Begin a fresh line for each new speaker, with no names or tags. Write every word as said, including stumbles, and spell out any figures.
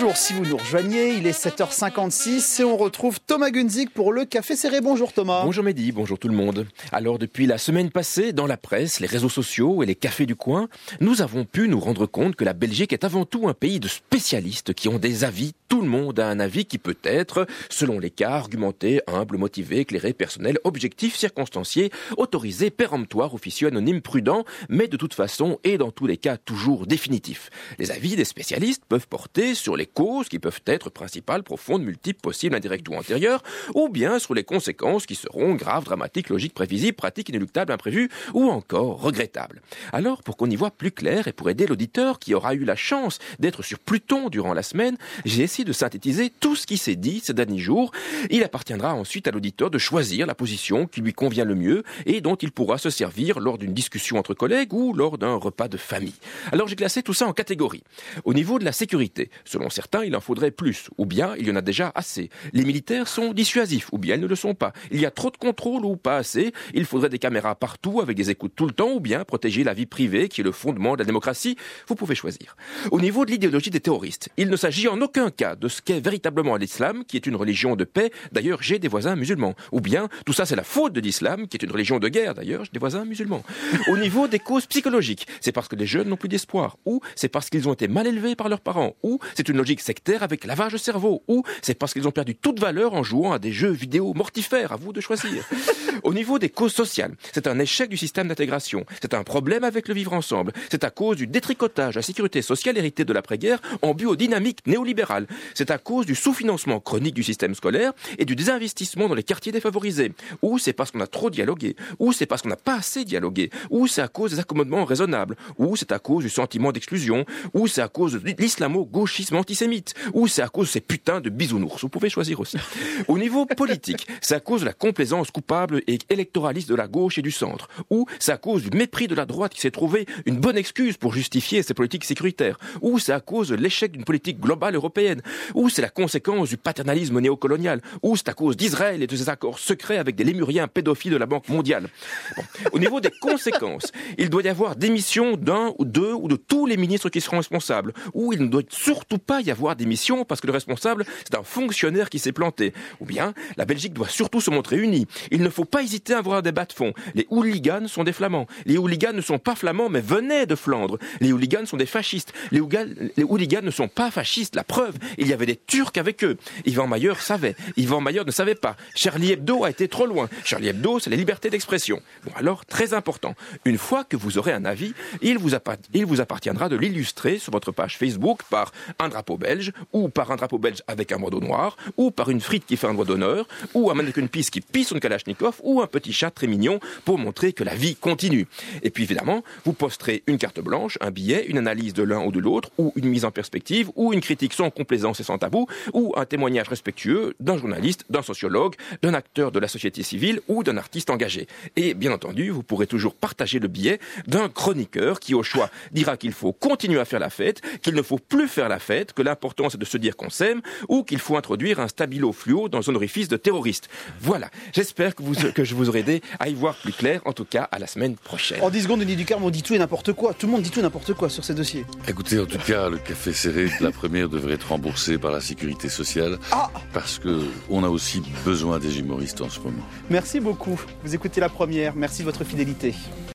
Bonjour, si vous nous rejoignez, il est sept heures cinquante-six et on retrouve Thomas Gunzig pour le Café Serré. Bonjour Thomas.
Bonjour Mehdi, bonjour tout le monde. Alors depuis la semaine passée, dans la presse, les réseaux sociaux et les cafés du coin, nous avons pu nous rendre compte que la Belgique est avant tout un pays de spécialistes qui ont des avis. Tout le monde a un avis qui peut être, selon les cas, argumenté, humble, motivé, éclairé, personnel, objectif, circonstancié, autorisé, péremptoire, officieux, anonyme, prudent, mais de toute façon et dans tous les cas toujours définitif. Les avis des spécialistes peuvent porter sur les causes qui peuvent être principales, profondes, multiples, possibles, indirectes ou antérieures, ou bien sur les conséquences qui seront graves, dramatiques, logiques, prévisibles, pratiques, inéluctables, imprévues ou encore regrettables. Alors, pour qu'on y voit plus clair et pour aider l'auditeur qui aura eu la chance d'être sur Pluton durant la semaine, j'ai essayé de synthétiser tout ce qui s'est dit ces derniers jours. Il appartiendra ensuite à l'auditeur de choisir la position qui lui convient le mieux et dont il pourra se servir lors d'une discussion entre collègues ou lors d'un repas de famille. Alors j'ai classé tout ça en catégories. Au niveau de la sécurité, selon certains, il en faudrait plus, ou bien il y en a déjà assez. Les militaires sont dissuasifs, ou bien ils ne le sont pas. Il y a trop de contrôle ou pas assez. Il faudrait des caméras partout avec des écoutes tout le temps, ou bien protéger la vie privée qui est le fondement de la démocratie. Vous pouvez choisir. Au niveau de l'idéologie des terroristes, il ne s'agit en aucun cas de ce qu'est véritablement l'islam, qui est une religion de paix. D'ailleurs, j'ai des voisins musulmans. Ou bien, tout ça c'est la faute de l'islam, qui est une religion de guerre. D'ailleurs, j'ai des voisins musulmans. Au niveau des causes psychologiques, c'est parce que les jeunes n'ont plus d'espoir, ou c'est parce qu'ils ont été mal élevés par leurs parents, ou c'est une logique sectaire avec lavage de cerveau, ou c'est parce qu'ils ont perdu toute valeur en jouant à des jeux vidéo mortifères, à vous de choisir. Au niveau des causes sociales, c'est un échec du système d'intégration, c'est un problème avec le vivre ensemble, c'est à cause du détricotage de la sécurité sociale héritée de l'après-guerre en but aux dynamiques néolibérales, c'est à cause du sous-financement chronique du système scolaire et du désinvestissement dans les quartiers défavorisés, ou c'est parce qu'on a trop dialogué, ou c'est parce qu'on n'a pas assez dialogué, ou c'est à cause des accommodements raisonnables, ou c'est à cause du sentiment d'exclusion, ou c'est à cause de l'islamo-gauchisme antisémite, ou c'est à cause de ces putains de bisounours. Vous pouvez choisir aussi. Au niveau politique, c'est à cause de la complaisance coupable et électoraliste de la gauche et du centre, ou c'est à cause du mépris de la droite qui s'est trouvé une bonne excuse pour justifier ses politiques sécuritaires, ou c'est à cause de l'échec d'une politique globale européenne, ou c'est la conséquence du paternalisme néocolonial, ou c'est à cause d'Israël et de ses accords secrets avec des lémuriens pédophiles de la Banque mondiale. Bon. Au niveau des conséquences, il doit y avoir démission d'un ou deux ou de tous les ministres qui seront responsables, ou il ne doit surtout pas y avoir démission parce que le responsable, c'est un fonctionnaire qui s'est planté. Ou bien, la Belgique doit surtout se montrer unie. Il ne faut pas hésiter à avoir un débat de fond. Les hooligans sont des flamands. Les hooligans ne sont pas flamands, mais venaient de Flandre. Les hooligans sont des fascistes. Les, hooligans, les hooligans ne sont pas fascistes. La preuve, il y avait des Turcs avec eux. Yvan Mayer savait. Yvan Mayer ne savait pas. Charlie Hebdo a été trop loin. Charlie Hebdo, c'est la liberté d'expression. Bon, alors, très important. Une fois que vous aurez un avis, il vous, appart- il vous appartiendra de l'illustrer sur votre page Facebook par un drapeau belge, ou par un drapeau belge avec un bandeau noir, ou par une frite qui fait un doigt d'honneur, ou un mannequin pisse qui pisse une kalachnikov, ou un petit chat très mignon pour montrer que la vie continue. Et puis évidemment, vous posterez une carte blanche, un billet, une analyse de l'un ou de l'autre, ou une mise en perspective, ou une critique sans complaisance et sans tabou, ou un témoignage respectueux d'un journaliste, d'un sociologue, d'un acteur de la société civile ou d'un artiste engagé. Et bien entendu, vous pourrez toujours partager le billet d'un chroniqueur qui au choix dira qu'il faut continuer à faire la fête, qu'il ne faut plus faire la fête, que l'important c'est de se dire qu'on s'aime, ou qu'il faut introduire un stabilo fluo dans un orifice de terroriste. Voilà, j'espère que, vous, que je vous aurai aidé à y voir plus clair, en tout cas à la semaine prochaine.
En dix secondes, Denis Ducarme, on dit tout et n'importe quoi. Tout le monde dit tout et n'importe quoi sur ces dossiers.
Écoutez, en tout cas, le Café Serré, la première devrait être remboursée par la sécurité sociale,
ah
parce qu'on a aussi besoin des humoristes en ce moment.
Merci beaucoup. Vous écoutez La Première. Merci de votre fidélité.